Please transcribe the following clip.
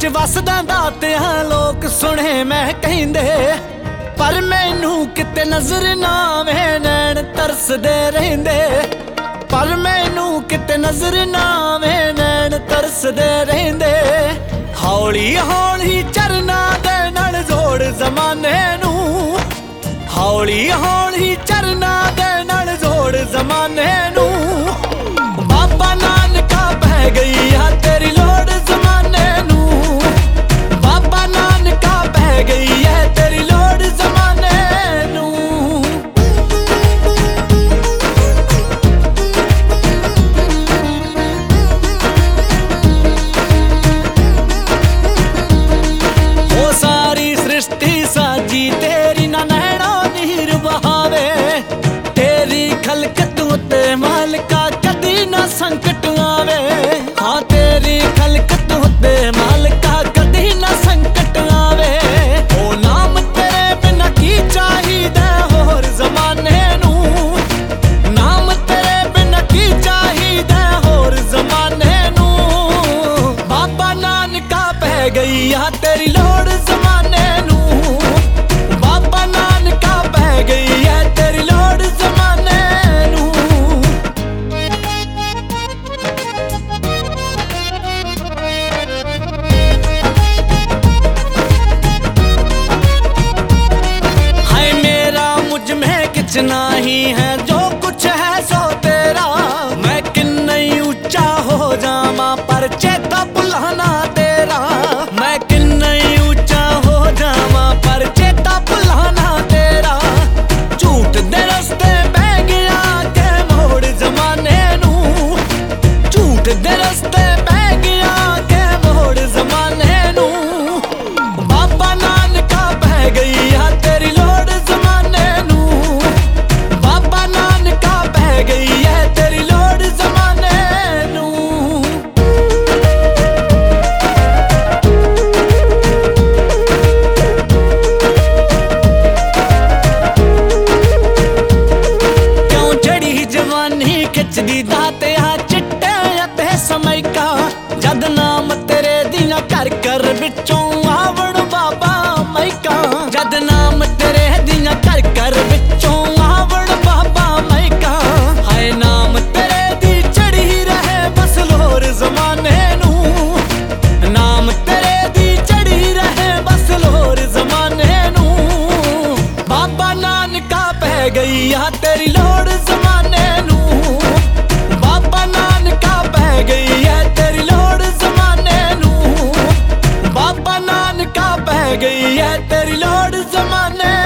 विच वसदा दातिया लोग सुने मैं कहिंदे, पर मैनू किते नजर ना आवे नैन तरसदे रहिंदे। पर मैनू किते नजर ना आवे नैन तरसदे रहिंदे। हौली हौली चरना दे नाल जोड़ जमाने नू, हौली हौली चरना दे नाल जोड़ जमाने नू। बाबा नानका पै गई आ तेरी लोड़ जमाने नू, बाबा नानका पै गई है तेरी लोड़ जमाने नू। ओ सारी सृष्टि साजी तेरी ना नैना नीर बहावे, तेरी खलकत उत्ते मालिका कदी ना संकट आवे। हाँ तेरी खलकत उत्ते मालिका कदी ना संकट आवे। ओ नाम तेरे बिना की चाहिदा होर जमाने नू, नाम तेरे बिना की चाहिदा होर जमाने नू। बाबा नानका पै गई आ तेरी लोड़ जमाने नू, बाबा नानका पै गई है तेरी लोड़ जमाने नू। हाय मेरा मुझ में कुछ नहीं है, जो कुछ है सो तेरा। मैं किन्ना ही ऊंचा हो जावा पर चेता भुलाना तेरा। मैं किन्ना ही ऊंचा हो जावा पर चेता भुलाना तेरा। झूठ दे रस्ते बह गया के मोड़ जमाने नू, झूठ दे रस्ते बह गया के मोड़ जमाने नू। बाबा नानका पै गई आ तेरी लोड़ जमाने नू, बाबा नानका पै गई है तेरी लोड़ जमाने नू। क्यों चढ़ी जवानी खिचदी दातिया चिट्टे अते समैका, जद नाम तेरे दिया कर कर बिचों आवण बाबा मैका। जद नाम तेरे दिया कर कर बिचों आवण बाबा मैका। हाय नाम तेरे दी चढ़ी रहे बस लोर जमाने नू, नाम तेरे दी चढ़ी रहे बस लोर जमाने नू। बाबा नानका पै गई आ तेरी लोड़ जमाने नू, बाबा नानका पै गई है तेरी लोड़ जमाने नू, बाबा नानका पै गई है तेरी लोड़ जमाने